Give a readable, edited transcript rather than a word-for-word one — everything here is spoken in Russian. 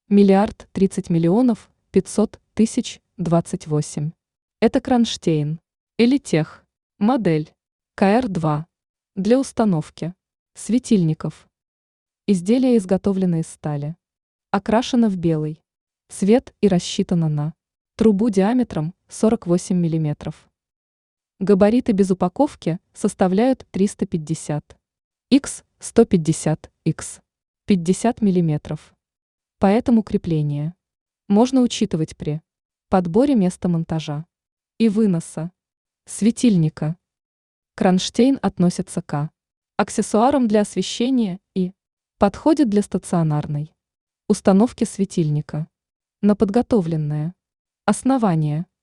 Миллиард 30 миллионов 500 тысяч 28. Это кронштейн. Элитех. Модель КР-2. Для установки светильников. Изделие изготовлено из стали. Окрашено в белый цвет и рассчитано на трубу диаметром 48 мм. Габариты без упаковки составляют 350 х 150 х 50 мм. Поэтому крепление можно учитывать при подборе места монтажа и выноса светильника. Кронштейн относится к аксессуарам для освещения и подходит для стационарной установки светильника на подготовленное основание.